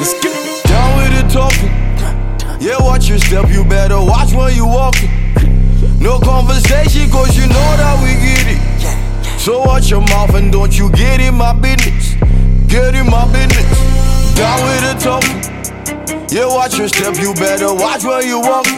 Let's get it. Down with the talking. Yeah, watch your step, you better watch when you walking. No conversation, cause you know that we get it. So watch your mouth and don't you get in my business. Get in my business. Down with the talking. Yeah, watch your step, you better watch when you walking.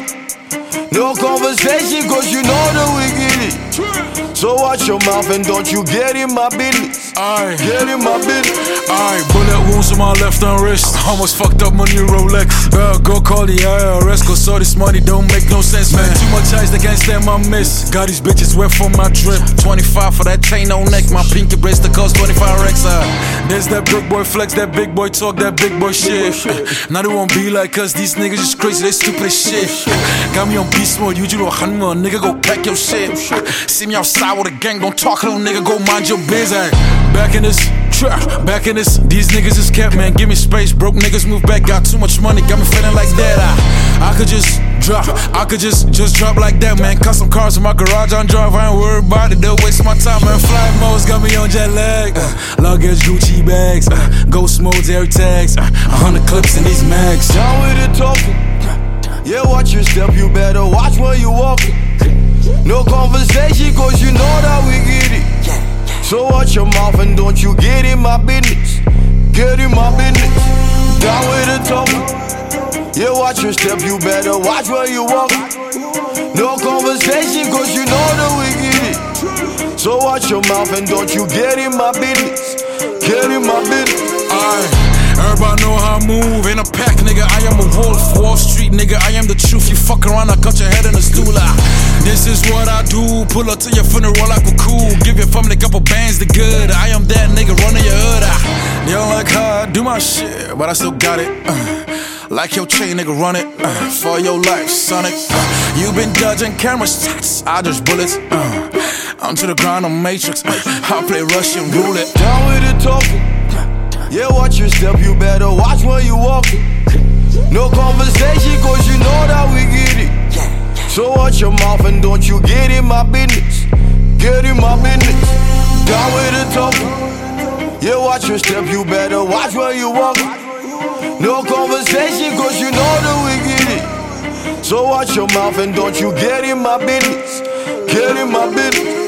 No conversation, cause you know that we get it. So watch your mouth and don't you get in my business. Aye. Get in my business. Aye, bullet wounds on my left and wrist. Almost fucked up my new Rolex. Go call the IRS, cause all this money don't make no sense, man. Too much eyes, they can't stand my miss. Got these bitches wet for my drip. 25 for that chain on neck. My pinky bracelet cost 25 racks. There's that big boy flex, that big boy talk, that big boy shit. Now they won't be like us, these niggas just crazy, they stupid as shit. Got me on beast mode, you do a hanma, nigga go pack your shit. See me outside with a gang, don't talk, little nigga, go mind your business. Back in this trap, back in this, these niggas is kept, man. Give me space, broke niggas move back, got too much money, got me feeling like that. I could just drop, I could just drop like that, man. Custom cars in my garage on drive, I ain't worried about it, they'll waste my time, man. Flight modes got me on jet lag, luggage Gucci bags, ghost modes, air tags, 100 clips in these mags. Down with the talking. Yeah, watch your step, you better watch when you walking. No conversation, cause you know that we get it. So watch your mouth and don't you get in my business. Get in my business. Down with the talking. Yeah, watch your step, you better watch when you walking. No conversation, cause you know that we get it. So watch your mouth and don't you get in my business. Get in my business. Aye. Everybody know how I move, in a pack, nigga. I am a wolf, Wall Street, nigga. I am the truth. You fuck around, I cut your head in a stool. This is what I do. Pull up to your funeral like a cool. Give your family a couple bands to good. I am that nigga running your hood. They don't like how I do my shit, but I still got it. Like your chain, nigga, run it. For your life, Sonic. You been dodging camera shots, I dodge bullets. I'm to the ground on Matrix. I play Russian roulette. Down with the talking. Yeah, watch your step, you better watch when you walking. No conversation, cause you know that we get it. So watch your mouth and don't you get in my business. Get in my business. Down with the talking. Yeah, watch your step, you better watch when you walking. No conversation, cause you know that we get it. So watch your mouth and don't you get in my business. Get in my business.